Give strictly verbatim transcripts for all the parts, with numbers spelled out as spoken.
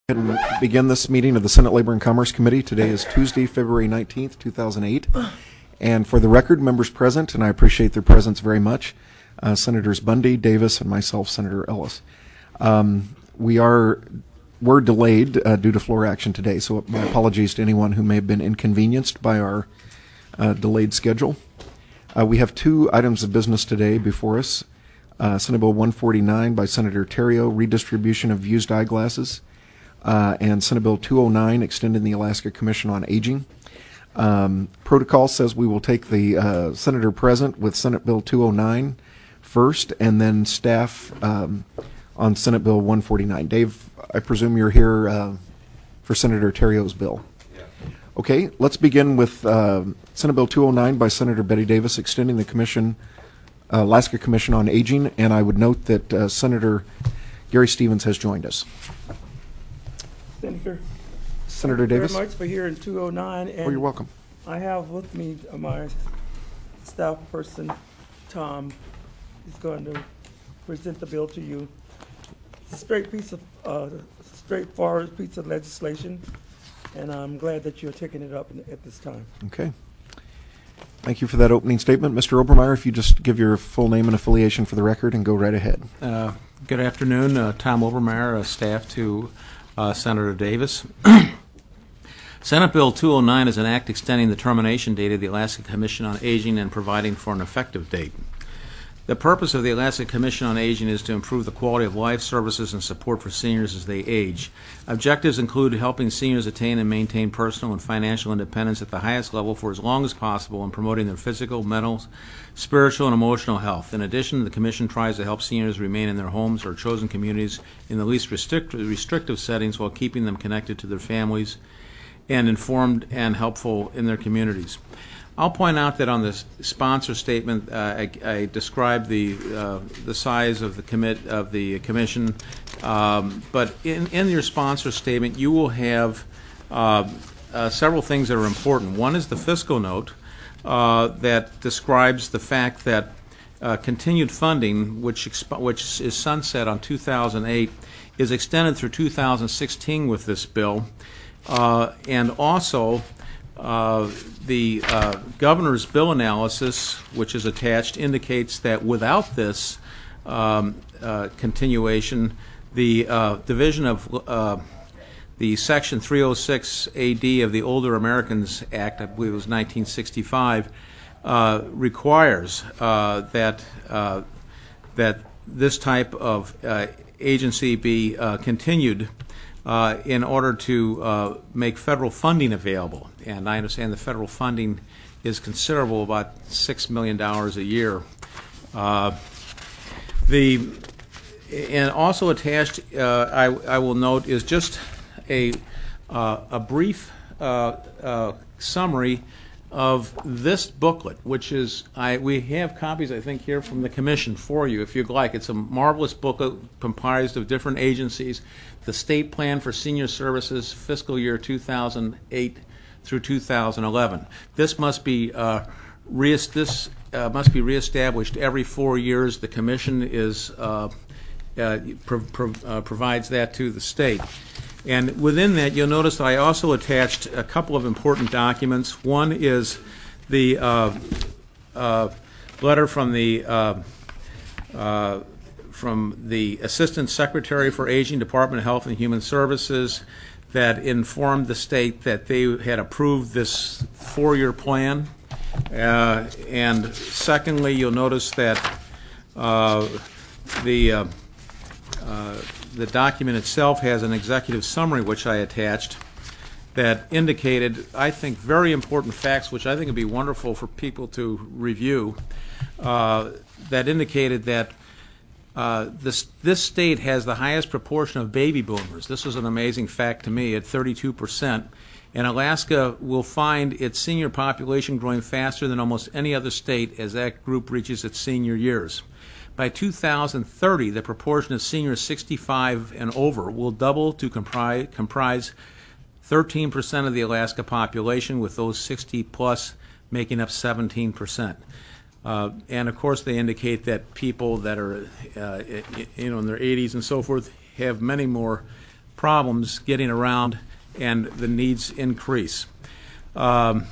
And begin this meeting of the Senate Labor and Commerce Committee. Today is Tuesday, February nineteenth, two thousand eight. And for the record, members present, and I appreciate their presence very much, uh, Senators Bundy, Davis, and myself, Senator Ellis. Um, we are were delayed uh, due to floor action today, so my apologies to anyone who may have been inconvenienced by our uh, delayed schedule. Uh, we have two items of business today before us. Uh, Senate Bill one forty-nine by Senator Terrio, redistribution of used eyeglasses. Uh, and Senate Bill two oh nine, extending the Alaska Commission on Aging. Um, protocol says we will take the uh, senator present with Senate Bill two oh nine first, and then staff um, on Senate Bill one forty-nine. Dave, I presume you're here uh, for Senator Terrio's bill. Yeah. Okay, let's begin with uh, Senate Bill two oh nine by Senator Betty Davis, extending the Commission, uh, Alaska Commission on Aging. And I would note that uh, Senator Gary Stevens has joined us. Senator, Senator Davis. very much for hearing two oh nine. And oh, you're welcome. I have with me uh, my staff person, Tom. He's going to present the bill to you. It's a straight piece of, uh, straightforward piece of legislation, and I'm glad that you're taking it up in, at this time. Okay. Thank you for that opening statement. Mister Obermeyer, if you just give your full name and affiliation for the record and go right ahead. Uh, good afternoon. Uh, Tom Obermeyer, uh, staff to Uh, Senator Davis. Senate Bill two oh nine is an act extending the termination date of the Alaska Commission on Aging and providing for an effective date. The purpose of the Alaska Commission on Aging is to improve the quality of life, services, and support for seniors as they age. Objectives include helping seniors attain and maintain personal and financial independence at the highest level for as long as possible and promoting their physical, mental, spiritual, and emotional health. In addition, the Commission tries to help seniors remain in their homes or chosen communities in the least restrict- restrictive settings while keeping them connected to their families and informed and helpful in their communities. I'll point out that on the sponsor statement, uh, I, I described the uh, the size of the commit of the commission, um, but in, in your sponsor statement, you will have uh, uh, several things that are important. One is the fiscal note uh, that describes the fact that uh, continued funding, which exp- which is sunset on two thousand eight, is extended through two thousand sixteen with this bill, uh, and also. Uh, the uh, governor's bill analysis, which is attached, indicates that without this um, uh, continuation, the uh, division of uh, the Section three oh six A D of the Older Americans Act, I believe it was nineteen sixty-five, uh, requires uh, that uh, that this type of uh, agency be uh, continued Uh, in order to uh, make federal funding available. And I understand the federal funding is considerable, about six million dollars a year. Uh, the and also attached, uh, I, I will note, is just a uh, a brief uh, uh, summary of this booklet, which is, I we have copies, I think, here from the Commission for you, if you'd like. It's a marvelous booklet comprised of different agencies. The State Plan for Senior Services, fiscal year two thousand eight through two thousand eleven. This must be uh, re- this uh, must be reestablished every four years. The Commission is uh, uh, pro- pro- uh, provides that to the state. And within that, you'll notice that I also attached a couple of important documents. One is the uh, uh, letter from the uh, uh, from the Assistant Secretary for Aging, Department of Health and Human Services, that informed the state that they had approved this four-year plan. Uh, and secondly, you'll notice that uh, the uh, uh, the document itself has an executive summary, which I attached, that indicated, I think, very important facts, which I think would be wonderful for people to review, uh, that indicated that uh, this, this state has the highest proportion of baby boomers. This was an amazing fact to me, at thirty-two percent. And Alaska will find its senior population growing faster than almost any other state as that group reaches its senior years. By two thousand thirty, the proportion of seniors sixty-five and over will double to comprise, comprise thirteen percent of the Alaska population, with those sixty plus making up seventeen percent. Uh, and of course, they indicate that people that are, uh, you know, in their eighties and so forth have many more problems getting around and the needs increase. Um,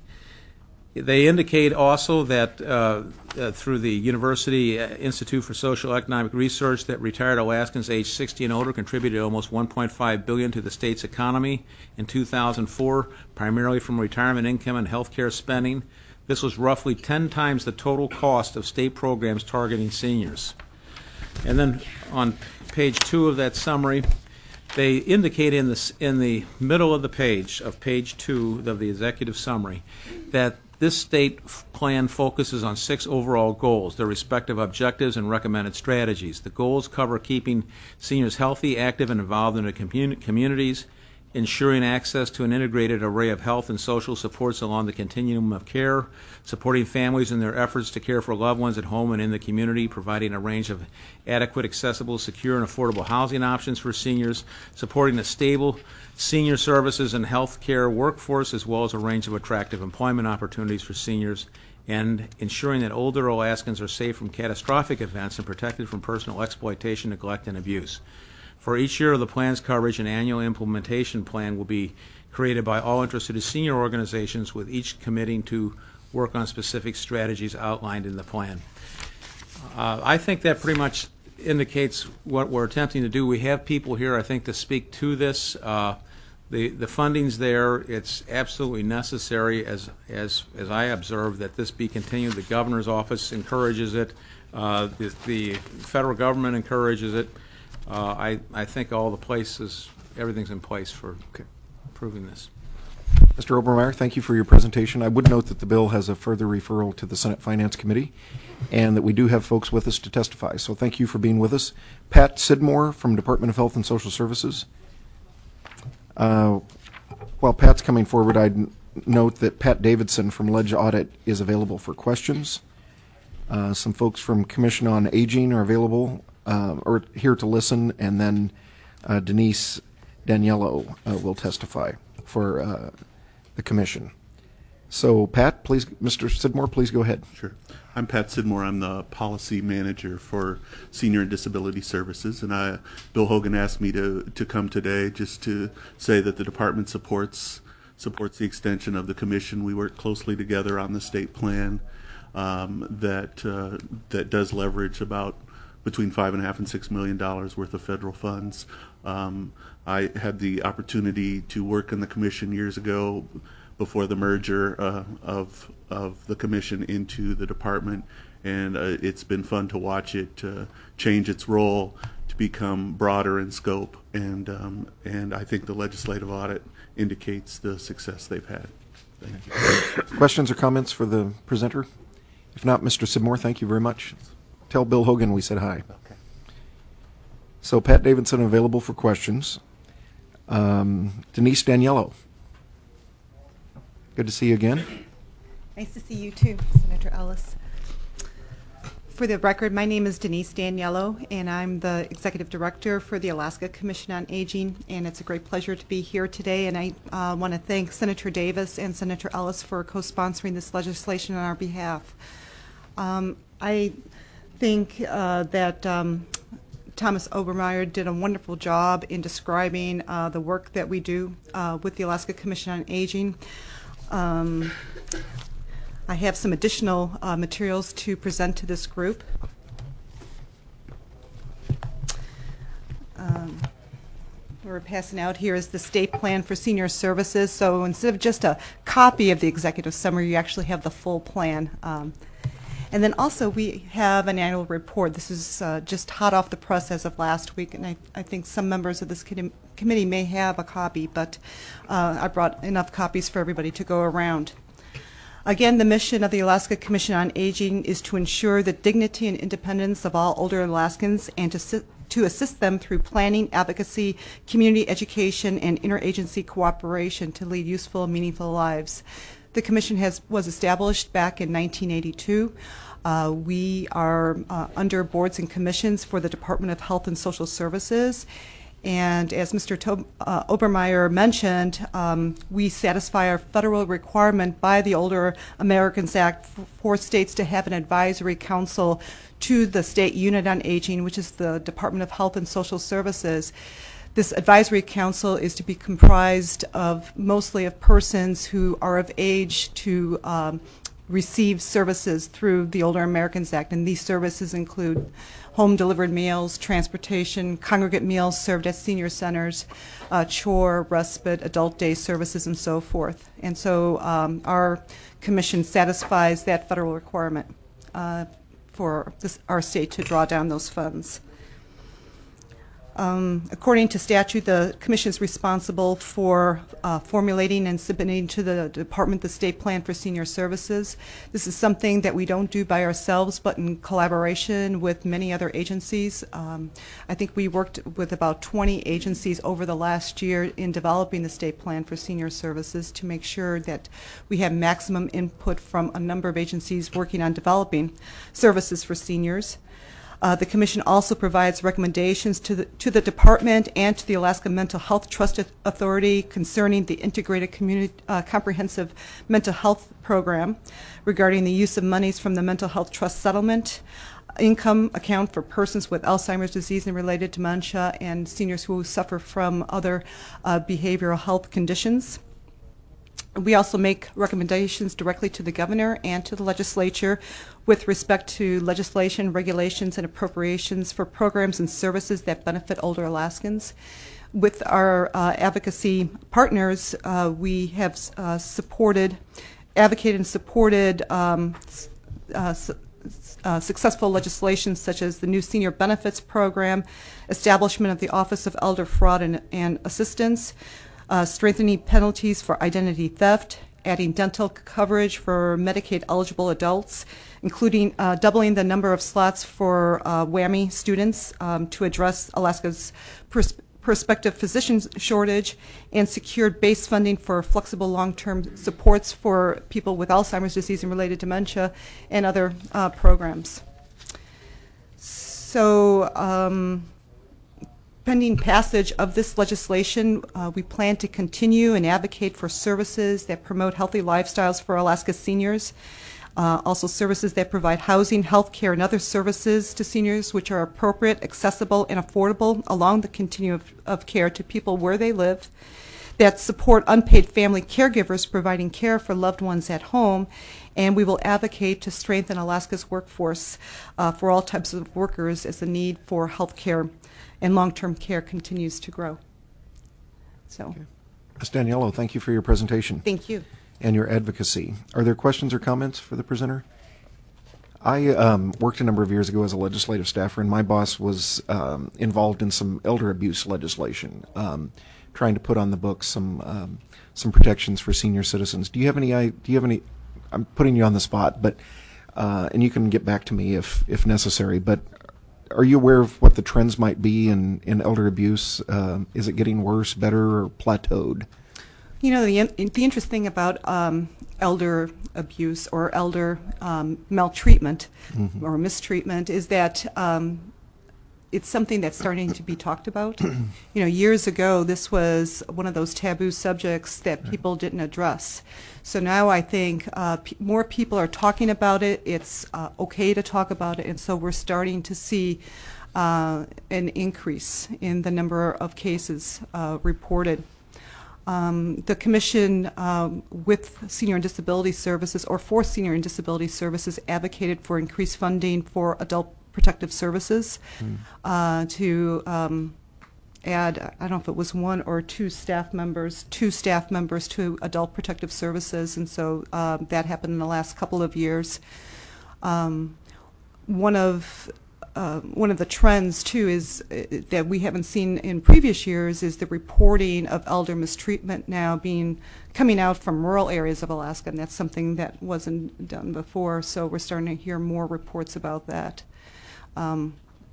They indicate also that uh, uh, through the University Institute for Social Economic Research that retired Alaskans aged sixty and older contributed almost one point five billion dollars to the state's economy in two thousand four, primarily from retirement income and health care spending. This was roughly ten times the total cost of state programs targeting seniors. And then on page two of that summary, they indicate in the, in the middle of the page, of page two of the executive summary, that this state plan focuses on six overall goals, their respective objectives and recommended strategies. The goals cover keeping seniors healthy, active, and involved in their commun- communities, ensuring access to an integrated array of health and social supports along the continuum of care, supporting families in their efforts to care for loved ones at home and in the community, providing a range of adequate, accessible, secure, and affordable housing options for seniors, supporting a stable senior services and health care workforce, as well as a range of attractive employment opportunities for seniors, and ensuring that older Alaskans are safe from catastrophic events and protected from personal exploitation, neglect, and abuse. For each year of the plan's coverage, an annual implementation plan will be created by all interested senior organizations, with each committing to work on specific strategies outlined in the plan. Uh, I think that pretty much indicates what we're attempting to do. We have people here, I think, to speak to this. Uh, the the funding's there. It's absolutely necessary, as as as I observe, that this be continued. The governor's office encourages it. Uh, the, the federal government encourages it. Uh, I, I think all the places, everything's in place for Okay. approving this. Mister Obermeyer, thank you for your presentation. I would note that the bill has a further referral to the Senate Finance Committee and that we do have folks with us to testify. So thank you for being with us. Pat Sidmore from Department of Health and Social Services. Uh, while Pat's coming forward, I'd n- note that Pat Davidson from Ledge Audit is available for questions. Uh, some folks from Commission on Aging are available uh, or here to listen, and then uh, Denise Daniello uh, will testify for uh, the commission. So, Pat, please, Mister Sidmore, please go ahead. Sure. I'm Pat Sidmore. I'm the policy manager for Senior and Disability Services, and I, Bill Hogan asked me to, to come today just to say that the department supports supports the extension of the commission. We work closely together on the state plan um, that uh, that does leverage about between five and a half and six million dollars worth of federal funds. Um, I had the opportunity to work in the commission years ago before the merger uh, of of the commission into the department, and uh, it's been fun to watch it uh, change its role to become broader in scope, and um, and I think the legislative audit indicates the success they've had. Thank you. Questions or comments for the presenter? If not, Mister Sidmore, thank you very much. Tell Bill Hogan we said hi. Okay. So, Pat Davidson available for questions. Um, Denise Daniello. Good to see you again. Nice to see you too, Senator Ellis. For the record, my name is Denise Daniello, and I'm the Executive Director for the Alaska Commission on Aging, and it's a great pleasure to be here today, and I uh, want to thank Senator Davis and Senator Ellis for co-sponsoring this legislation on our behalf. Um, I think uh, that um, Thomas Obermeyer did a wonderful job in describing uh, the work that we do uh, with the Alaska Commission on Aging. Um, I have some additional uh, materials to present to this group. Um, what we're passing out here is the state plan for senior services. So instead of just a copy of the executive summary, you actually have the full plan. Um, and then also we have an annual report. This is uh, just hot off the press as of last week, and I, I think some members of this com- committee may have a copy, but uh, I brought enough copies for everybody to go around. Again, the mission of the Alaska Commission on Aging is to ensure the dignity and independence of all older Alaskans and to, si- to assist them through planning, advocacy, community education, and interagency cooperation to lead useful and meaningful lives. The Commission has, was established back in nineteen eighty-two. Uh, we are uh, under boards and commissions for the Department of Health and Social Services. And as Mister To- uh, Obermeyer mentioned, um, we satisfy our federal requirement by the Older Americans Act f- for states to have an advisory council to the State Unit on Aging, which is the Department of Health and Social Services. This advisory council is to be comprised of mostly of persons who are of age to um, receive services through the Older Americans Act, and these services include home-delivered meals, transportation, congregate meals served at senior centers, uh, chore, respite, adult day services, and so forth. And so um, our commission satisfies that federal requirement uh, for this, our state to draw down those funds. Um, according to statute, the Commission is responsible for uh, formulating and submitting to the Department the State Plan for Senior Services. This is something that we don't do by ourselves, but in collaboration with many other agencies. Um, I think we worked with about twenty agencies over the last year in developing the State Plan for Senior Services to make sure that we have maximum input from a number of agencies working on developing services for seniors. Uh, the Commission also provides recommendations to the, to the Department and to the Alaska Mental Health Trust Authority concerning the Integrated Community, uh, Comprehensive Mental Health Program regarding the use of monies from the Mental Health Trust Settlement, income account for persons with Alzheimer's disease and related dementia, and seniors who suffer from other uh, behavioral health conditions. We also make recommendations directly to the governor and to the legislature with respect to legislation, regulations, and appropriations for programs and services that benefit older Alaskans. With our uh, advocacy partners, uh, we have uh, supported, advocated and supported um, uh, su uh, successful legislation such as the new Senior Benefits Program, establishment of the Office of Elder Fraud and, and Assistance, Uh, strengthening penalties for identity theft, adding dental coverage for Medicaid-eligible adults, including uh, doubling the number of slots for uh, WWAMI students um, to address Alaska's pers prospective physician shortage, and secured base funding for flexible long-term supports for people with Alzheimer's disease and related dementia and other uh, programs. So, um, pending passage of this legislation, uh, we plan to continue and advocate for services that promote healthy lifestyles for Alaska seniors, uh, also services that provide housing, health care, and other services to seniors which are appropriate, accessible, and affordable along the continuum of, of care to people where they live, that support unpaid family caregivers providing care for loved ones at home, and we will advocate to strengthen Alaska's workforce uh, for all types of workers as the need for health care and long-term care continues to grow. So, okay. Miz Daniello, thank you for your presentation. Thank you. And your advocacy. Are there questions or comments for the presenter? I um, worked a number of years ago as a legislative staffer, and my boss was um, involved in some elder abuse legislation, um, trying to put on the books some um, some protections for senior citizens. Do you have any? Do you have any? I'm putting you on the spot, but uh, and you can get back to me if if necessary. But are you aware of what the trends might be in in elder abuse? Uh, is it getting worse, better, or plateaued? You know, the the interesting thing about um, elder abuse or elder um, maltreatment mm-hmm. or mistreatment is that um, it's something that's starting to be talked about. You know, years ago, this was one of those taboo subjects that people didn't address. So now I think uh, p more people are talking about it. It's uh, okay to talk about it, and so we're starting to see uh, an increase in the number of cases uh, reported. Um, the Commission, um, with Senior and Disability Services, or for Senior and Disability Services, advocated for increased funding for adult protective services mm. uh, to um, add, I don't know if it was one or two staff members, two staff members to adult protective services, and so uh, that happened in the last couple of years. Um, one of Uh, one of the trends, too, is uh, that we haven't seen in previous years is the reporting of elder mistreatment now being coming out from rural areas of Alaska, and that's something that wasn't done before, so we're starting to hear more reports about that. Um,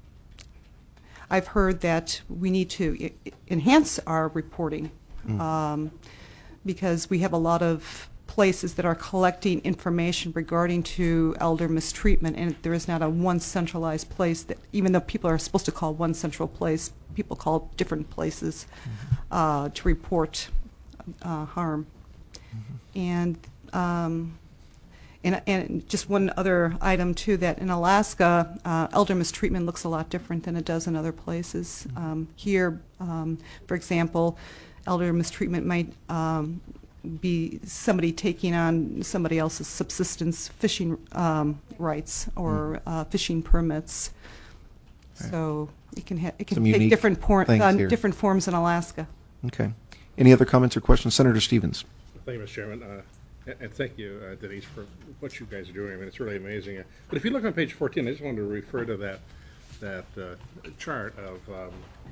I've heard that we need to I enhance our reporting mm. um, because we have a lot of places that are collecting information regarding to elder mistreatment, and there is not a one centralized place that, even though people are supposed to call one central place, people call different places mm-hmm. uh, to report uh, harm. Mm-hmm. And um, And, and just one other item, too, that in Alaska, uh, elder mistreatment looks a lot different than it does in other places. Um, here, um, for example, elder mistreatment might um, be somebody taking on somebody else's subsistence fishing um, rights or uh, fishing permits. Right. So it can, ha it can Some take unique different, por things uh, here. different forms in Alaska. Okay. Any other comments or questions? Senator Stevens. Thank you, Mister Chairman. Uh, and, and thank you, uh, Denise, for what you guys are doing. I mean, it's really amazing. Uh, but if you look on page fourteen, I just wanted to refer to that that uh, chart of, um,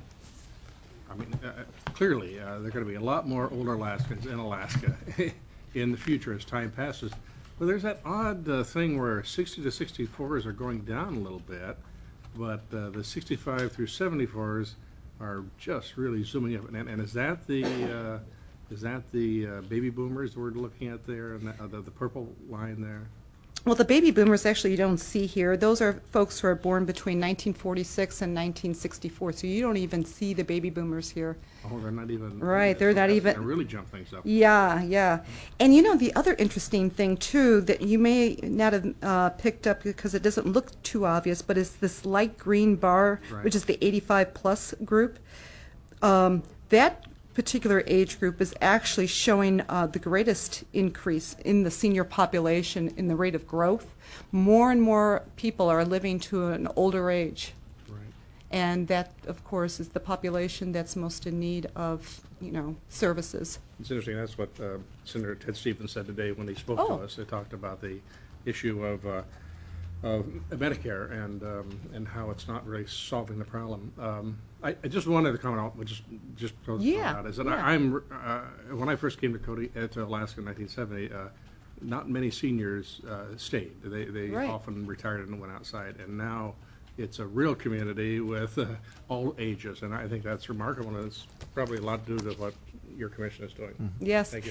I mean, uh, clearly uh, there are going to be a lot more older Alaskans in Alaska in the future as time passes. But there's that odd uh, thing where sixty to sixty-fours are going down a little bit, but uh, the sixty-five through seventy-fours are just really zooming up. And, and is that the uh, is that the uh, baby boomers we're looking at there, and the, uh, the, the purple line there? Well, the baby boomers actually you don't see here. Those are folks who are born between nineteen forty-six and nineteen sixty-four, so you don't even see the baby boomers here. Oh, they're not even. Right, they're not that's even- gonna really jump things up. Yeah, yeah. And you know, the other interesting thing, too, that you may not have uh, picked up because it doesn't look too obvious, but is this light green bar, Right. which is the eighty-five plus group. Um, that particular age group is actually showing uh, the greatest increase in the senior population in the rate of growth. More and more people are living to an older age. Right. And that, of course, is the population that's most in need of, you know, services. It's interesting. That's what uh, Senator Ted Stevens said today when he spoke Oh. to us. They talked about the issue of, uh, of Medicare and um, and how it's not really solving the problem. Um, I, I just wanted to comment on, which is just to Yeah, out, is that yeah. I, I'm uh, when I first came to Cody uh, to Alaska in nineteen seventy. Uh, not many seniors uh, stayed. They they Right. often retired and went outside, and now it's a real community with uh, all ages, and I think that's remarkable, and it's probably a lot due to what your commission is doing. Yes. Thank you.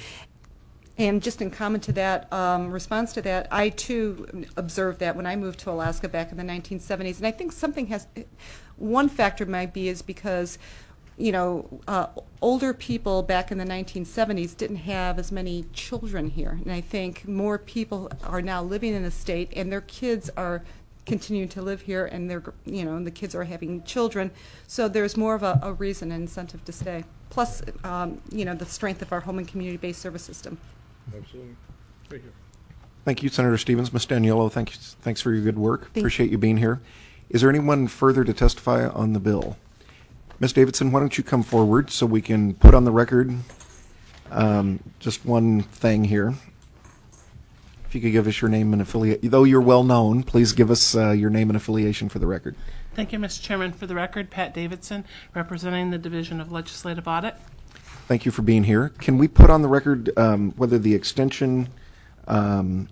And just in comment to that, um, response to that, I too observed that when I moved to Alaska back in the nineteen seventies. And I think something has, one factor might be is because, you know, uh, older people back in the nineteen seventies didn't have as many children here. And I think more people are now living in the state and their kids are continuing to live here and they're, you know, and the kids are having children. So there's more of a, a reason and incentive to stay. Plus, um, you know, the strength of our home and community-based service system. Absolutely. Thank you. Thank you, Senator Stevens. Miz Daniello, thank you, thanks for your good work. Thank Appreciate you being here. Is there anyone further to testify on the bill? Miz Davidson, why don't you come forward so we can put on the record um, just one thing here. If you could give us your name and affiliate, though you're well known, please give us uh, your name and affiliation for the record. Thank you, Mister Chairman. For the record, Pat Davidson, representing the Division of Legislative Audit. Thank you for being here. Can we put on the record um, whether the extension um,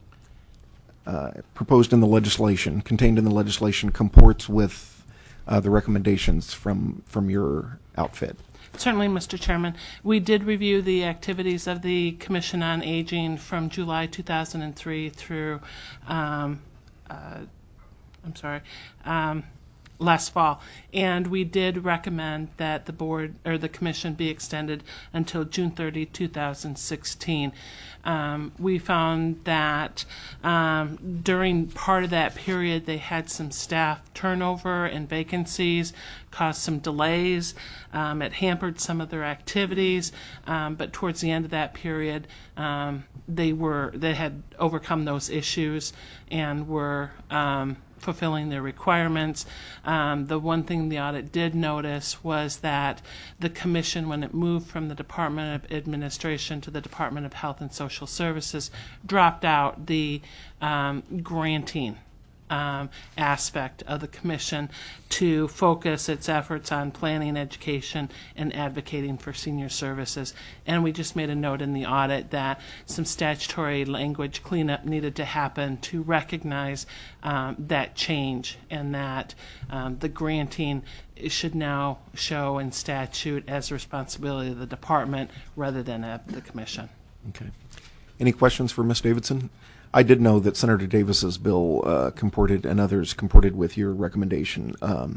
uh, proposed in the legislation, contained in the legislation, comports with uh, the recommendations from from your outfit? Certainly, Mister Chairman. We did review the activities of the Commission on Aging from July two thousand three through, um, uh, I'm sorry, um, last fall, and we did recommend that the board or the commission be extended until June thirtieth, two thousand sixteen. Um, we found that um, during part of that period they had some staff turnover and vacancies, caused some delays. Um, it hampered some of their activities, um, but towards the end of that period, um, they were they had overcome those issues and were um, fulfilling their requirements. Um, the one thing the audit did notice was that the commission, when it moved from the Department of Administration to the Department of Health and Social Services, dropped out the um, granting um, aspect of the commission to focus its efforts on planning, education, and advocating for senior services. And we just made a note in the audit that some statutory language cleanup needed to happen to recognize um, that change, and that um, the granting should now show in statute as a responsibility of the department rather than of the commission. Okay. Any questions for Miz Davidson? I did know that Senator Davis's bill uh, comported and others comported with your recommendation. Um,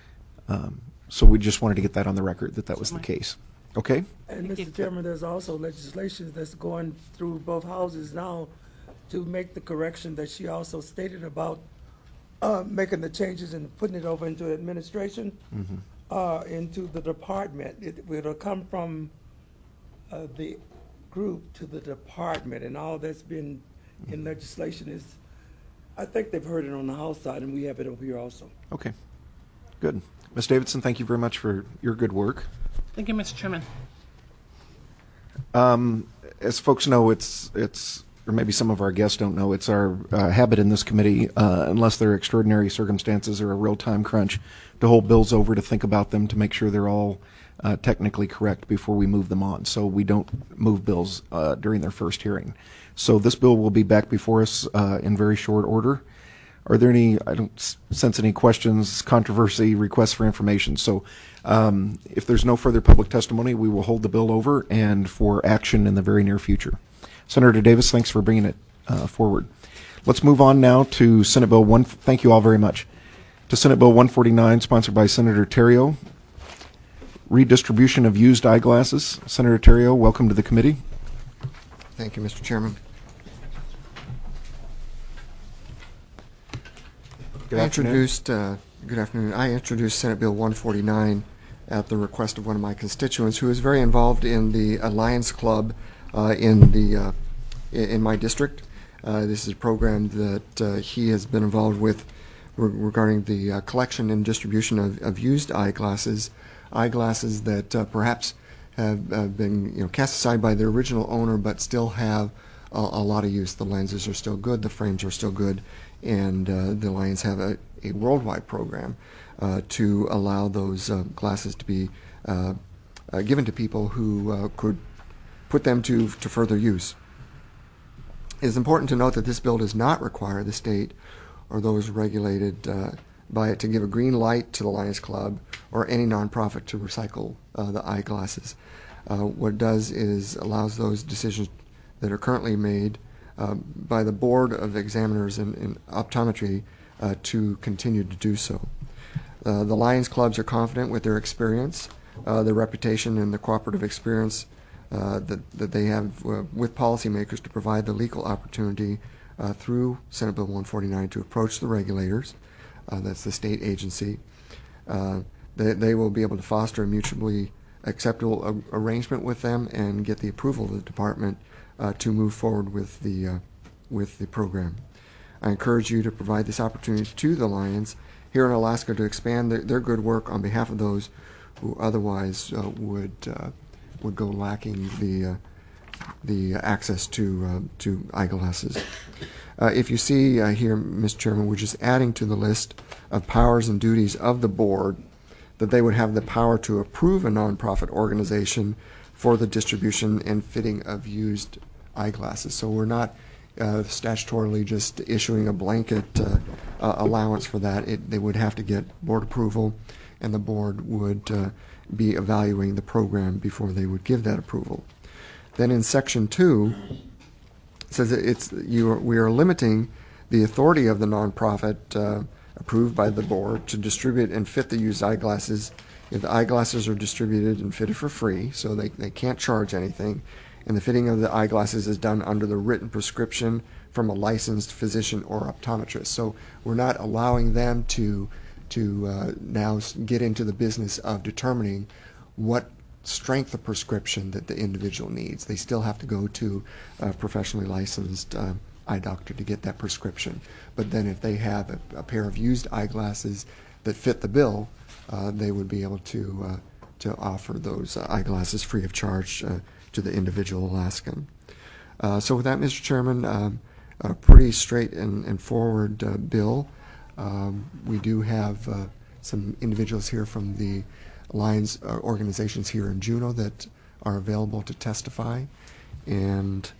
um, so we just wanted to get that on the record that that was the case. Okay? And Thank you. Mister Chairman, there's also legislation that's going through both houses now to make the correction that she also stated about uh, making the changes and putting it over into administration, uh, into the department. It will come from uh, the group to the department, and all that's been in legislation is, I think they've heard it on the House side, and we have it over here also. Okay, good. Miz Davidson, thank you very much for your good work. Thank you, Mister Chairman. As folks know, it's, it's or maybe some of our guests don't know, it's our uh, habit in this committee, uh, unless there are extraordinary circumstances or a real time crunch, to hold bills over to think about them to make sure they're all uh, technically correct before we move them on. So we don't move bills uh, during their first hearing. So this bill will be back before us uh, in very short order. Are there any, I don't s- sense any questions, controversy, requests for information. So um, if there's no further public testimony, we will hold the bill over and for action in the very near future. Senator Davis, thanks for bringing it uh, forward. Let's move on now to Senate Bill one. Thank you all very much. To Senate Bill one forty-nine, sponsored by Senator Terrio. Redistribution of used eyeglasses. Senator Terrio, welcome to the committee. Thank you, Mister Chairman. Good I afternoon. introduced, uh, good afternoon. I introduced Senate Bill one forty-nine at the request of one of my constituents who is very involved in the Lions Club uh, in the uh, in my district. Uh, this is a program that uh, he has been involved with re- regarding the uh, collection and distribution of, of used eyeglasses, eyeglasses that uh, perhaps have uh, been you know cast aside by their original owner, but still have a, a lot of use. The lenses are still good, the frames are still good, and uh, the Lions have a, a worldwide program uh, to allow those uh, glasses to be uh, uh, given to people who uh, could put them to, to further use. It is important to note that this bill does not require the state or those regulated uh, by it to give a green light to the Lions Club or any nonprofit to recycle uh, the eyeglasses. Uh, what it does is allows those decisions that are currently made uh, by the Board of Examiners in, in Optometry uh, to continue to do so. Uh, the Lions Clubs are confident with their experience, uh, their reputation, and the cooperative experience uh, that, that they have uh, with policymakers to provide the legal opportunity uh, through Senate Bill one forty-nine to approach the regulators. Uh, that's the state agency. Uh, they, they will be able to foster a mutually acceptable a- arrangement with them and get the approval of the department uh, to move forward with the uh, with the program. I encourage you to provide this opportunity to the Lions here in Alaska to expand their, their good work on behalf of those who otherwise uh, would uh, would go lacking the uh, the access to uh, to eyeglasses. Uh, if you see uh, here, Mister Chairman, we're just adding to the list of powers and duties of the board that they would have the power to approve a nonprofit organization for the distribution and fitting of used eyeglasses. So we're not uh, statutorily just issuing a blanket uh, uh, allowance for that. It, they would have to get board approval, and the board would uh, be evaluating the program before they would give that approval. Then in section two, it says that it's you are, we are limiting the authority of the nonprofit uh, approved by the board to distribute and fit the used eyeglasses if the eyeglasses are distributed and fitted for free, so they, they can't charge anything, and the fitting of the eyeglasses is done under the written prescription from a licensed physician or optometrist. So we're not allowing them to to uh, now get into the business of determining what strength of prescription that the individual needs. They still have to go to a professionally licensed uh, eye doctor to get that prescription. But then if they have a, a pair of used eyeglasses that fit the bill, uh, they would be able to uh, to offer those uh, eyeglasses free of charge uh, to the individual Alaskan. Uh, so with that, Mister Chairman, um, a pretty straight and, and forward uh, bill. Um, we do have uh, some individuals here from the Lions uh, organizations here in Juneau that are available to testify, and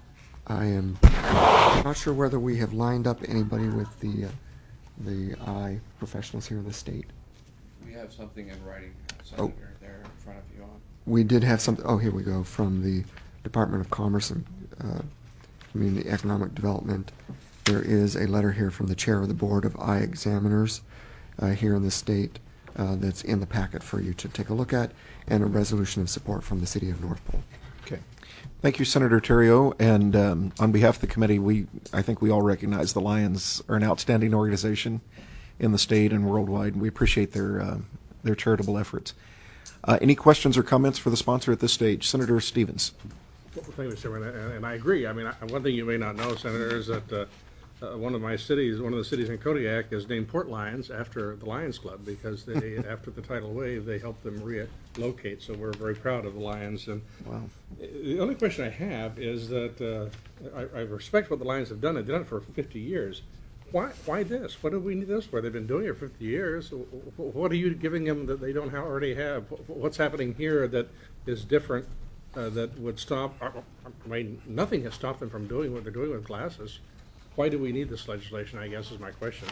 I am not sure whether we have lined up anybody with the uh, the eye professionals here in the state. We have something in writing, Senator, oh. there in front of you on. We did have something. Oh, here we go, from the Department of Commerce and uh, Community Economic Development. There is a letter here from the chair of the Board of Eye Examiners uh, here in the state uh, that's in the packet for you to take a look at, and a resolution of support from the city of North Pole. Okay. Thank you, Senator Terrio. And um, on behalf of the committee, we I think we all recognize the Lions are an outstanding organization in the state and worldwide, and we appreciate their uh, their charitable efforts. Uh, any questions or comments for the sponsor at this stage? Senator Stevens. Well, thank you, Mister Chairman, and, and I agree. I mean, I, one thing you may not know, Senator, is that uh, uh, one of my cities, one of the cities in Kodiak, is named Port Lions after the Lions Club because they, after the tidal wave, they helped them relocate. So we're very proud of the Lions. And Wow. the only question I have is that uh, I, I respect what the Lions have done. They've done it for fifty years. Why, why this? What do we need this for? They've been doing it for fifty years. What are you giving them that they don't ha- already have? What's happening here that is different uh, that would stop? I mean, nothing has stopped them from doing what they're doing with glasses. Why do we need this legislation, I guess, is my question.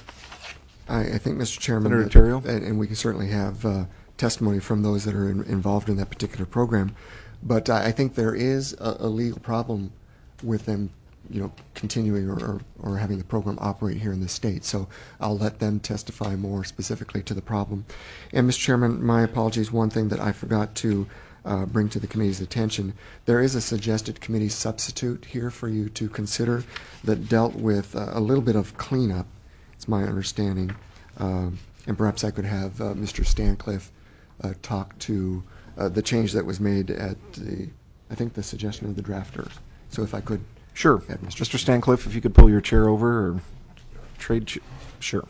I, I think, Mister Chairman, Senator that- Terrio? and, and we can certainly have uh, testimony from those that are in, involved in that particular program, but I, I think there is a, a legal problem with them, you know, continuing or, or, or having the program operate here in the state. So I'll let them testify more specifically to the problem. And, Mister Chairman, my apologies. One thing that I forgot to uh, bring to the committee's attention, there is a suggested committee substitute here for you to consider that dealt with uh, a little bit of cleanup, it's my understanding. Um, and perhaps I could have uh, Mister Stancliffe uh, talk to uh, the change that was made at the, I think, the suggestion of the drafters. So if I could. Sure. Yeah, Mister Mister Stancliffe, if you could pull your chair over or trade. Ch- sure.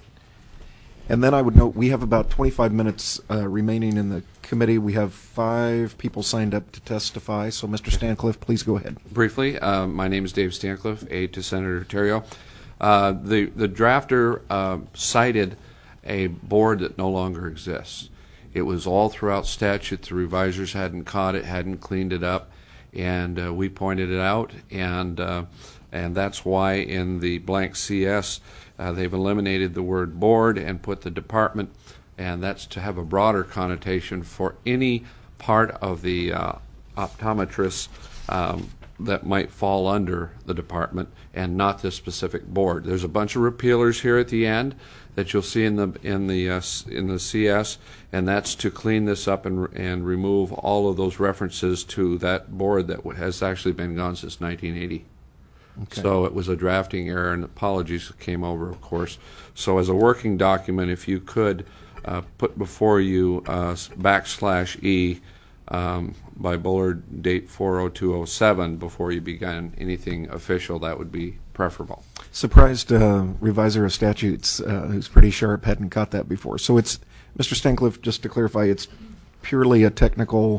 And then I would note we have about twenty-five minutes uh, remaining in the committee. We have five people signed up to testify. So, Mister Stancliffe, please go ahead. Briefly, uh, my name is Dave Stancliffe, aide to Senator Terrio. Uh, the, the drafter uh, cited a board that no longer exists. It was all throughout statute. The revisers hadn't caught it, hadn't cleaned it up. And uh, we pointed it out, and uh, and that's why in the blank C S uh, they've eliminated the word board and put the department, and that's to have a broader connotation for any part of the uh, optometrists um, that might fall under the department and not this specific board. There's a bunch of repealers here at the end that you'll see in the in the uh, in the C S, and that's to clean this up and and remove all of those references to that board that has actually been gone since nineteen eighty. Okay. So it was a drafting error, and apologies came over, of course. So as a working document, if you could uh, put before you uh, backslash E um, by Bullard date four oh two oh seven before you began anything official, that would be preferable. Surprised uh, reviser of statutes, uh, who's pretty sharp, hadn't caught that before. So it's, Mister Stancliffe, just to clarify, it's purely a technical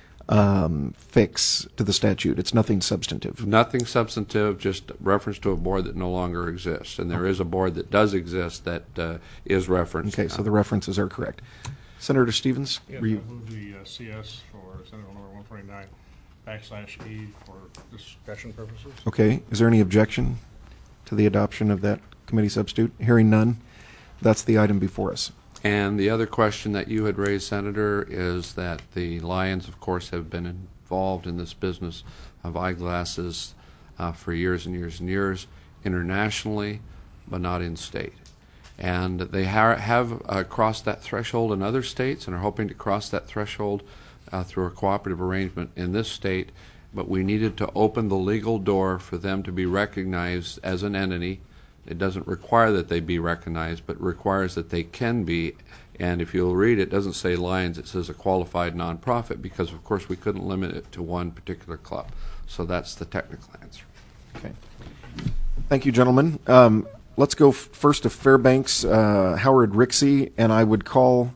um, fix to the statute. It's nothing substantive. Nothing substantive, just reference to a board that no longer exists. And there is a board that does exist that uh, is referenced. Okay, so the references are correct. Senator Stevens? Yes, were you- I move the uh, C S for Senate Bill number one forty-nine backslash E for discussion purposes. Okay, is there any objection to the adoption of that committee substitute? Hearing none, that's the item before us. And the other question that you had raised, Senator, is that the Lions, of course, have been involved in this business of eyeglasses uh, for years and years and years, internationally, but not in state. And they ha- have uh, crossed that threshold in other states and are hoping to cross that threshold uh, through a cooperative arrangement in this state. But we needed to open the legal door for them to be recognized as an entity. It doesn't require that they be recognized, but requires that they can be. And if you'll read, it doesn't say Lions, it says a qualified nonprofit, because, of course, we couldn't limit it to one particular club. So that's the technical answer. Okay. Thank you, gentlemen. Um, let's go f- first to Fairbanks, uh, Howard Rixey, and I would call,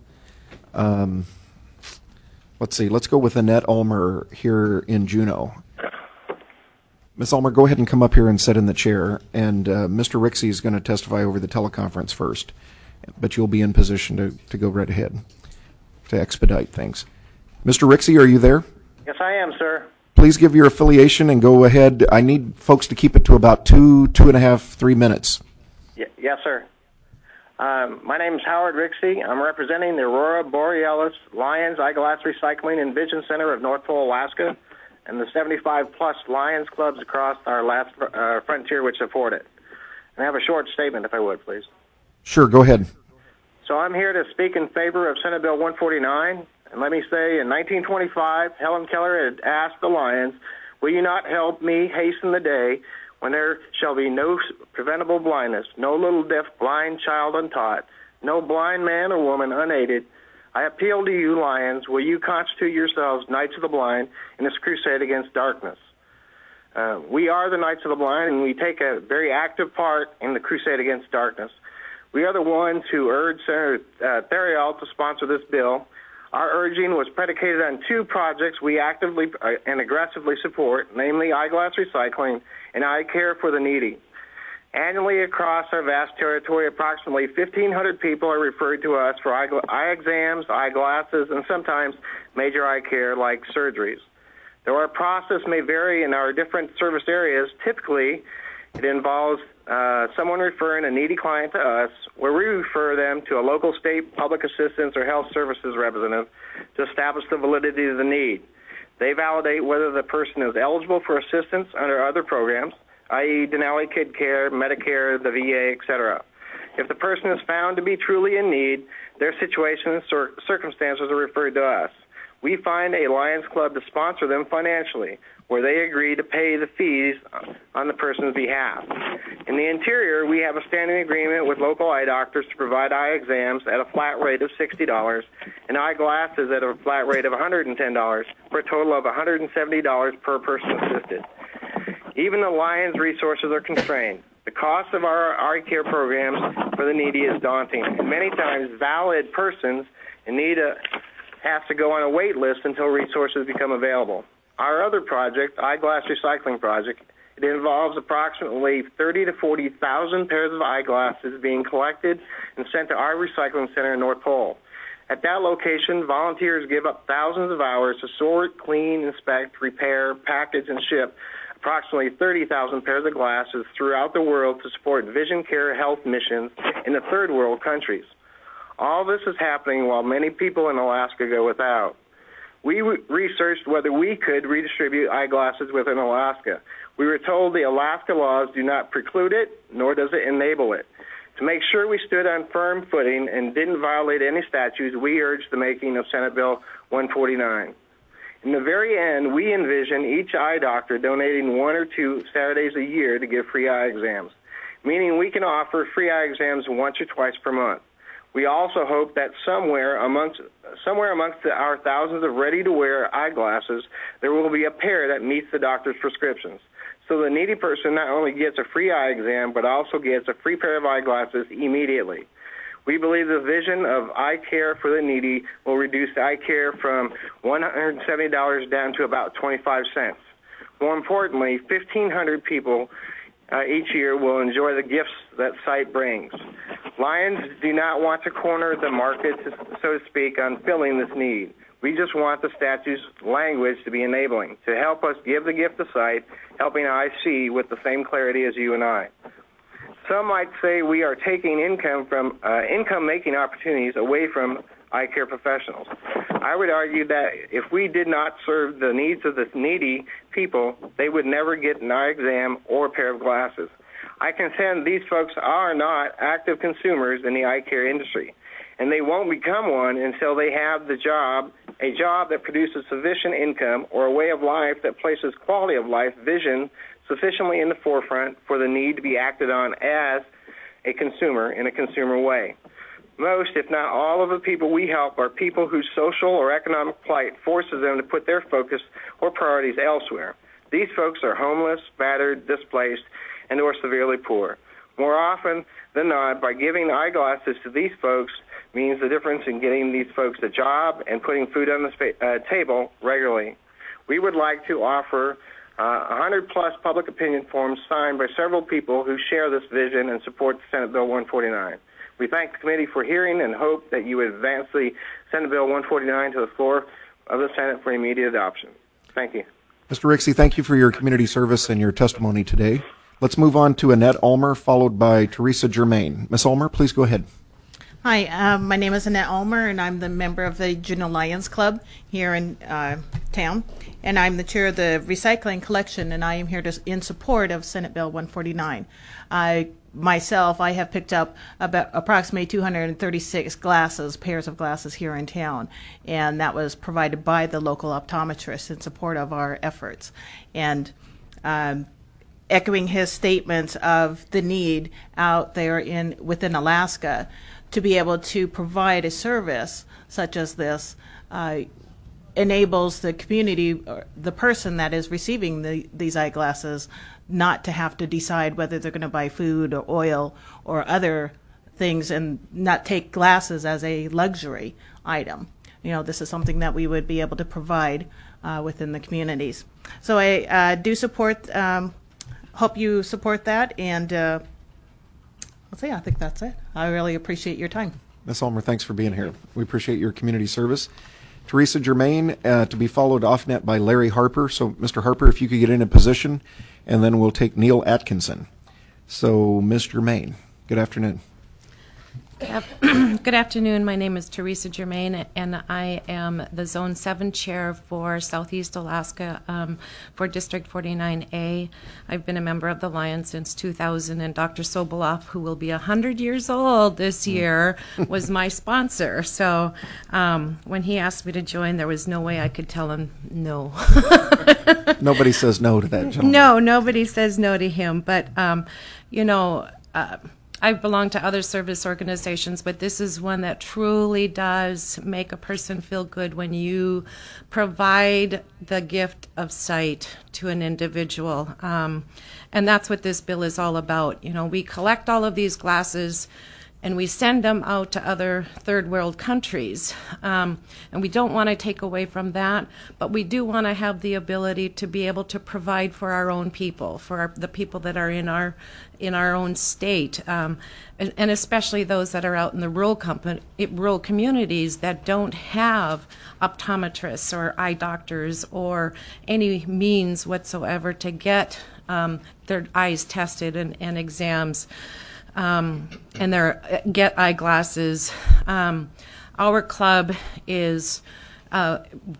um, let's see, let's go with Annette Ulmer here in Juneau. Miz Ulmer, go ahead and come up here and sit in the chair, and uh, Mister Rixey is going to testify over the teleconference first, but you'll be in position to, to go right ahead to expedite things. Mister Rixey, are you there? Yes, I am, sir. Please give your affiliation and go ahead. I need folks to keep it to about two, two and a half, three minutes. Y- yes, sir. Um, my name is Howard Rixey. I'm representing the Aurora Borealis Lions Eyeglass Recycling and Vision Center of North Pole, Alaska, and the seventy-five plus Lions clubs across our last uh, frontier which support it. And I have a short statement, if I would, please. Sure, go ahead. So I'm here to speak in favor of Senate Bill one forty-nine, And let me say, in nineteen twenty-five, Helen Keller had asked the Lions, "Will you not help me hasten the day when there shall be no preventable blindness, no little deaf blind child untaught, no blind man or woman unaided? I appeal to you, Lions, will you constitute yourselves Knights of the Blind in this crusade against darkness?" Uh, we are the Knights of the Blind, and we take a very active part in the crusade against darkness. We are the ones who urged Senator uh, Theriault to sponsor this bill. Our urging was predicated on two projects we actively uh, and aggressively support, namely eyeglass recycling and eye care for the needy. Annually across our vast territory, approximately fifteen hundred people are referred to us for eye, eye exams, eyeglasses, and sometimes major eye care like surgeries. Though our process may vary in our different service areas, typically it involves uh, someone referring a needy client to us, where we refer them to a local state public assistance or health services representative to establish the validity of the need. They validate whether the person is eligible for assistance under other programs, that is. Denali Kid Care, Medicare, the V A, et cetera. If the person is found to be truly in need, their situation and cir- circumstances are referred to us. We find a Lions Club to sponsor them financially, where they agree to pay the fees on the person's behalf. In the interior, we have a standing agreement with local eye doctors to provide eye exams at a flat rate of sixty dollars and eyeglasses at a flat rate of one hundred ten dollars, for a total of one hundred seventy dollars per person assisted. Even the Lions' resources are constrained. The cost of our eye care programs for the needy is daunting, and many times valid persons in need of have to go on a wait list until resources become available. Our other project, Eyeglass Recycling Project, it involves approximately thirty to forty thousand pairs of eyeglasses being collected and sent to our recycling center in North Pole. At that location, volunteers give up thousands of hours to sort, clean, inspect, repair, package, and ship approximately thirty thousand pairs of glasses throughout the world to support vision care health missions in the third world countries. All this is happening while many people in Alaska go without. We re- researched whether we could redistribute eyeglasses within Alaska. We were told the Alaska laws do not preclude it, nor does it enable it. To make sure we stood on firm footing and didn't violate any statutes, we urged the making of Senate Bill one forty-nine. In the very end, we envision each eye doctor donating one or two Saturdays a year to give free eye exams, meaning we can offer free eye exams once or twice per month. We also hope that somewhere amongst somewhere amongst the, our thousands of ready-to-wear eyeglasses, there will be a pair that meets the doctor's prescriptions. So the needy person not only gets a free eye exam, but also gets a free pair of eyeglasses immediately. We believe the vision of eye care for the needy will reduce eye care from one hundred seventy dollars down to about twenty-five cents. More importantly, fifteen hundred people Uh, each year will enjoy the gifts that sight brings. Lions do not want to corner the market, so to speak, on filling this need. We just want the statute's language to be enabling, to help us give the gift of sight, helping eyes see with the same clarity as you and I. Some might say we are taking income from uh, income-making opportunities away from eye care professionals. I would argue that if we did not serve the needs of the needy people, they would never get an eye exam or a pair of glasses. I contend these folks are not active consumers in the eye care industry, and they won't become one until they have the job, a job that produces sufficient income or a way of life that places quality of life, vision, sufficiently in the forefront for the need to be acted on as a consumer in a consumer way. Most, if not all, of the people we help are people whose social or economic plight forces them to put their focus or priorities elsewhere. These folks are homeless, battered, displaced, and or severely poor. More often than not, by giving eyeglasses to these folks means the difference in getting these folks a job and putting food on the spa- uh, table regularly. We would like to offer uh, one hundred plus public opinion forms signed by several people who share this vision and support Senate Bill one forty-nine. We thank the committee for hearing and hope that you would advance the Senate Bill one forty-nine to the floor of the Senate for immediate adoption. Thank you. Mister Rixey, thank you for your community service and your testimony today. Let's move on to Annette Ulmer, followed by Teresa Germain. Miz Ulmer, please go ahead. Hi, um, my name is Annette Ulmer, and I'm the member of the Juneau Lions Club here in uh, town. And I'm the chair of the recycling collection, and I am here to, in support of Senate Bill one forty-nine. I myself, I have picked up about approximately two hundred thirty-six glasses, pairs of glasses here in town, and that was provided by the local optometrist in support of our efforts. And um, echoing his statements of the need out there in within Alaska to be able to provide a service such as this uh, enables the community, or the person that is receiving the, these eyeglasses, not to have to decide whether they're going to buy food or oil or other things and not take glasses as a luxury item. You know, this is something that we would be able to provide uh, within the communities. So I uh, do support, um, hope you support that, and uh, I'll say I think that's it. I really appreciate your time. Miz Ulmer, thanks for being here. We appreciate your community service. Teresa Germain, uh, to be followed off net by Larry Harper. So, Mister Harper, if you could get in a position, and then we'll take Neil Atkinson. So, Miz Germain, good afternoon. Good afternoon. My name is Teresa Germain, and I am the Zone seven Chair for Southeast Alaska um, for District forty-nine A. I've been a member of the Lions since two thousand, and Doctor Sobolov, who will be one hundred years old this year, was my sponsor. So um, when he asked me to join, there was no way I could tell him no. Nobody says no to that gentleman. No, nobody says no to him. But, um, you know, uh, I've belonged to other service organizations, but this is one that truly does make a person feel good when you provide the gift of sight to an individual. Um, and that's what this bill is all about. You know, we collect all of these glasses and we send them out to other third world countries. Um, and we don't want to take away from that, but we do want to have the ability to be able to provide for our own people, for our, the people that are in our in our own state, um, and, and especially those that are out in the rural, company, rural communities that don't have optometrists or eye doctors or any means whatsoever to get um, their eyes tested and, and exams. Um, and their get eyeglasses. Um, our club is, uh,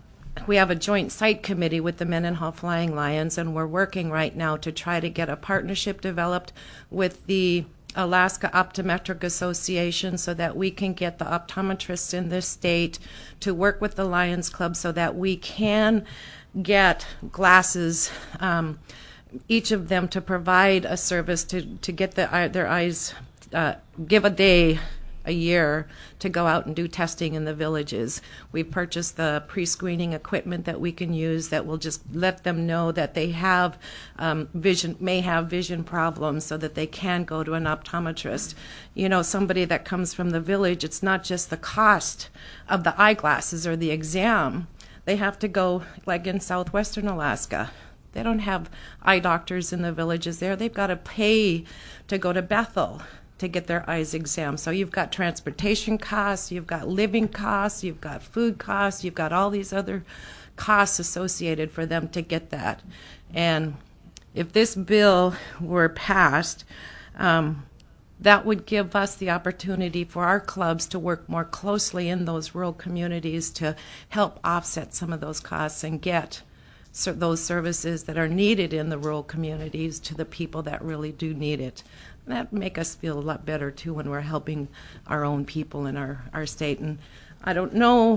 we have a joint site committee with the Mendenhall Flying Lions, and we're working right now to try to get a partnership developed with the Alaska Optometric Association so that we can get the optometrists in this state to work with the Lions Club so that we can get glasses, um, each of them to provide a service to, to get the, their eyes, uh, give a day a year to go out and do testing in the villages. We've purchased the pre-screening equipment that we can use that will just let them know that they have um, vision, may have vision problems so that they can go to an optometrist. You know, somebody that comes from the village, it's not just the cost of the eyeglasses or the exam. They have to go, like in southwestern Alaska, they don't have eye doctors in the villages there. They've got to pay to go to Bethel to get their eyes examined. So you've got transportation costs, you've got living costs, you've got food costs, you've got all these other costs associated for them to get that. And if this bill were passed, um, that would give us the opportunity for our clubs to work more closely in those rural communities to help offset some of those costs and get So those services that are needed in the rural communities to the people that really do need it. That make us feel a lot better too when we're helping our own people in our, our state. And I don't know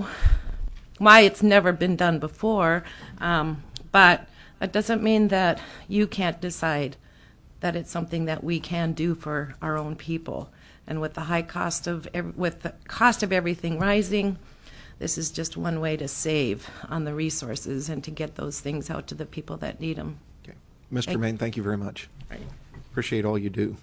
why it's never been done before, um, but it doesn't mean that you can't decide that it's something that we can do for our own people. And with the high cost of ev- with the cost of everything rising, this is just one way to save on the resources and to get those things out to the people that need them. Okay. Mister Thank- Maine, thank you very much. Right. Appreciate all you do.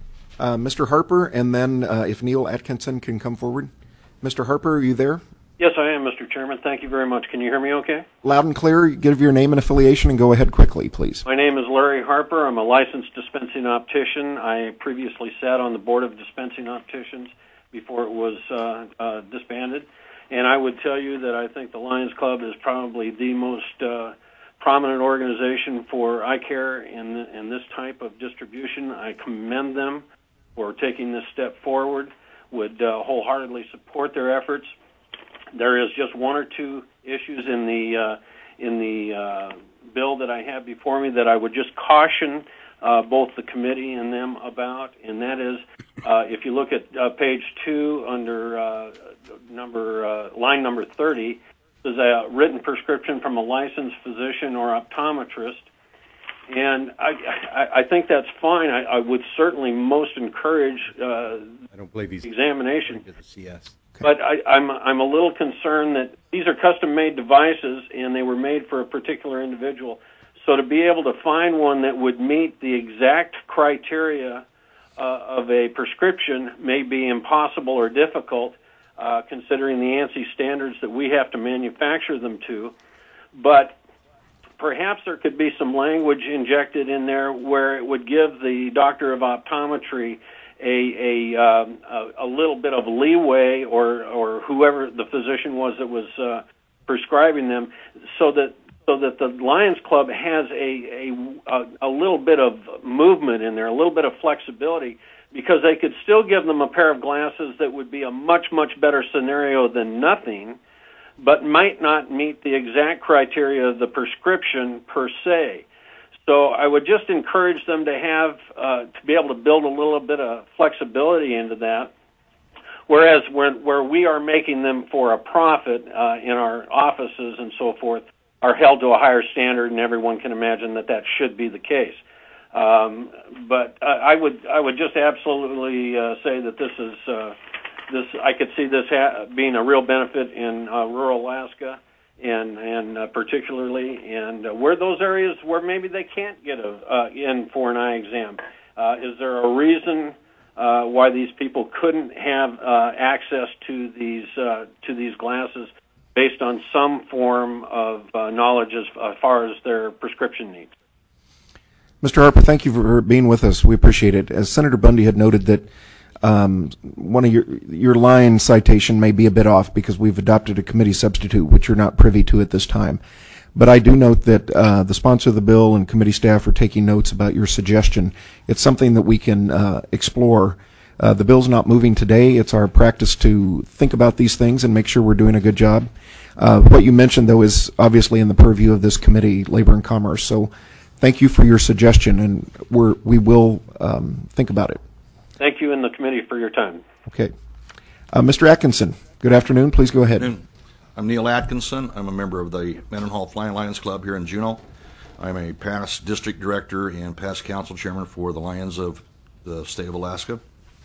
Uh, Mister Harper, and then uh, if Neil Atkinson can come forward. Mister Harper, are you there? Yes, I am, Mister Chairman. Thank you very much. Can you hear me okay? Loud and clear. Give your name and affiliation and go ahead quickly, please. My name is Larry Harper. I'm a licensed dispensing optician. I previously sat on the board of dispensing opticians before it was uh, uh, disbanded. And I would tell you that I think the Lions Club is probably the most uh, prominent organization for eye care in, in this type of distribution. I commend them for taking this step forward. would uh, wholeheartedly support their efforts. There is just one or two issues in the uh, in the uh, bill that I have before me that I would just caution uh, both the committee and them about, and that is, uh, if you look at uh, page two under uh, number uh, line number thirty, there's a written prescription from a licensed physician or optometrist. And I, I, I think that's fine. I, I would certainly most encourage uh, I don't believe he's examination. to the C S. But I, I'm I'm a little concerned that these are custom-made devices and they were made for a particular individual. So to be able to find one that would meet the exact criteria uh, of a prescription may be impossible or difficult, uh, considering the ANSI standards that we have to manufacture them to. But perhaps there could be some language injected in there where it would give the doctor of optometry a a, um, a, a little bit of leeway, or or whoever the physician was that was uh, prescribing them, so that so that the Lions Club has a, a a little bit of movement in there, a little bit of flexibility, because they could still give them a pair of glasses that would be a much much better scenario than nothing, but might not meet the exact criteria of the prescription per se. So I would just encourage them to have, uh, to be able to build a little bit of flexibility into that, whereas where, where we are making them for a profit uh, in our offices and so forth are held to a higher standard, and everyone can imagine that that should be the case. Um, but uh, I would I would just absolutely uh, say that this is uh, this I could see this ha- being a real benefit in uh, rural Alaska. And and uh, particularly, and uh, where those areas where maybe they can't get a uh, in for an eye exam, uh, is there a reason uh, why these people couldn't have uh, access to these uh, to these glasses based on some form of uh, knowledge as, as far as their prescription needs? Mister Harper, thank you for being with us. We appreciate it. As Senator Bundy had noted that Um, one of your your line citation may be a bit off because we've adopted a committee substitute, which you're not privy to at this time. But I do note that uh, the sponsor of the bill and committee staff are taking notes about your suggestion. It's something that we can uh, explore. Uh, the bill's not moving today. It's our practice to think about these things and make sure we're doing a good job. Uh, what you mentioned, though, is obviously in the purview of this committee, Labor and Commerce. So thank you for your suggestion, and we're, we will um, think about it. Thank you and the committee for your time. Okay. Uh, Mister Atkinson, good afternoon. Please go ahead. I'm Neil Atkinson. I'm a member of the Mendenhall Flying Lions Club here in Juneau. I'm a past district director and past council chairman for the Lions of the state of Alaska.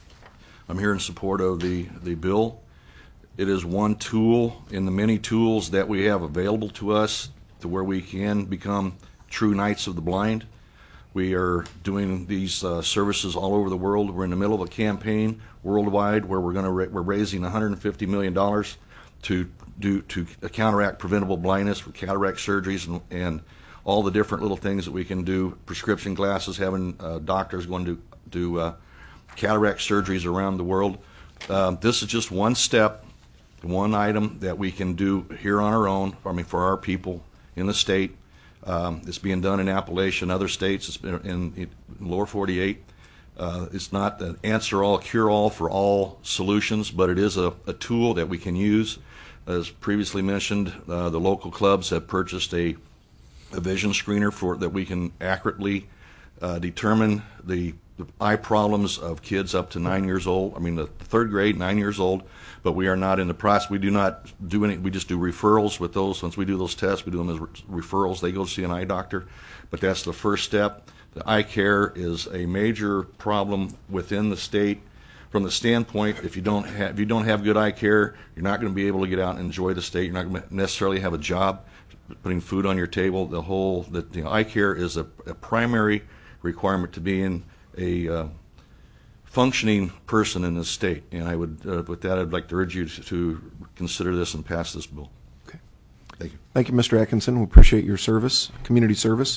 I'm here in support of the, the bill. It is one tool in the many tools that we have available to us to where we can become true knights of the blind. We are doing these uh, services all over the world. We're in the middle of a campaign worldwide where we're going to ra- we're raising one hundred fifty million dollars to do to counteract preventable blindness for cataract surgeries and, and all the different little things that we can do. Prescription glasses, having uh, doctors going to do uh, cataract surgeries around the world. Uh, this is just one step, one item that we can do here on our own. I mean, for our people in the state. Um, it's being done in Appalachia and other states. It's been in, in lower forty-eight. Uh, it's not an answer-all, cure-all for all solutions, but it is a, a tool that we can use. As previously mentioned, uh, the local clubs have purchased a, a vision screener for that we can accurately uh, determine the, the eye problems of kids up to nine years old. I mean, the third grade, nine years old. But we are not in the process. We do not do any. We just do referrals with those. Once we do those tests, we do them as re- referrals. They go see an eye doctor. But that's the first step. The eye care is a major problem within the state. From the standpoint, if you don't have if you don't have good eye care, you're not going to be able to get out and enjoy the state. You're not going to necessarily have a job, putting food on your table. The whole the, the eye care is a, a primary requirement to being a uh, functioning person in this state, and I would, uh, with that, I'd like to urge you to, to consider this and pass this bill. Okay. Thank you. Thank you, Mister Atkinson. We appreciate your service, community service.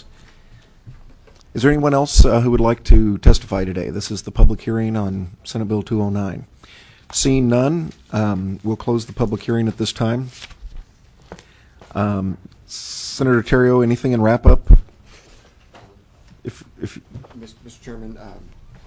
Is there anyone else uh, who would like to testify today? This is the public hearing on Senate Bill two oh nine. Seeing none, um, we'll close the public hearing at this time. Um, Senator Terrio, anything in wrap-up? If, if Mister Chairman, um,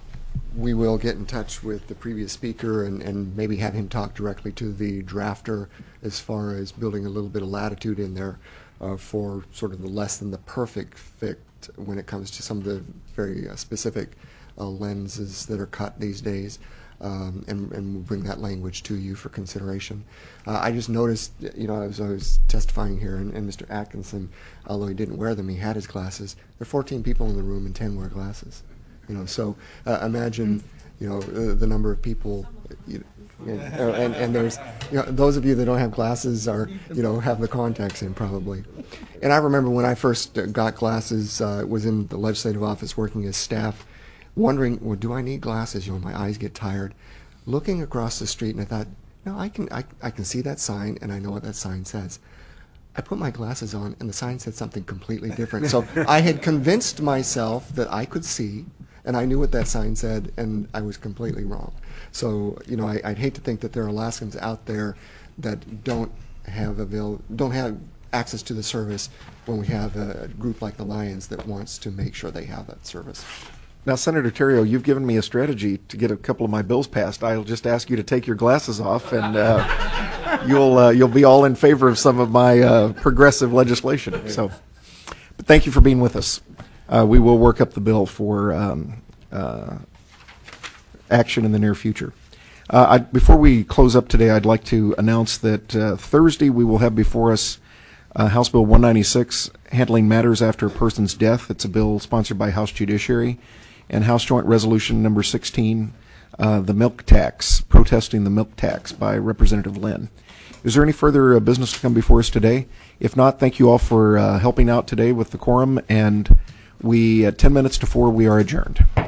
we will get in touch with the previous speaker and, and maybe have him talk directly to the drafter as far as building a little bit of latitude in there uh, for sort of the less than the perfect fit when it comes to some of the very uh, specific uh, lenses that are cut these days. Um, and, and we'll bring that language to you for consideration. Uh, I just noticed, you know, as I was testifying here, and, and Mister Atkinson, although he didn't wear them, he had his glasses. There are fourteen people in the room and ten wear glasses. You know, so uh, imagine, you know, uh, the number of people, you, you know, and, and there's, you know, those of you that don't have glasses are, you know, have the contacts in probably. And I remember when I first got glasses, uh, was in the legislative office working as staff, wondering, well, do I need glasses? You know, my eyes get tired. Looking across the street, and I thought, no, I can, I, I can see that sign, and I know what that sign says. I put my glasses on, and the sign said something completely different. So I had convinced myself that I could see, and I knew what that sign said, and I was completely wrong. So, you know, I, I'd hate to think that there are Alaskans out there that don't have avail, don't have access to the service when we have a group like the Lions that wants to make sure they have that service. Now, Senator Terrio, you've given me a strategy to get a couple of my bills passed. I'll just ask you to take your glasses off, and uh, you'll uh, you'll be all in favor of some of my uh, progressive legislation. So, but thank you for being with us. Uh, we will work up the bill for um, uh, action in the near future. Uh, I, before we close up today, I'd like to announce that uh, Thursday we will have before us uh, House Bill one ninety-six, Handling Matters After a Person's Death. It's a bill sponsored by House Judiciary. And House Joint Resolution number sixteen, uh, the milk tax, protesting the milk tax by Representative Lynn. Is there any further uh, business to come before us today? If not, thank you all for uh, helping out today with the quorum, and we, at ten minutes to four, we are adjourned.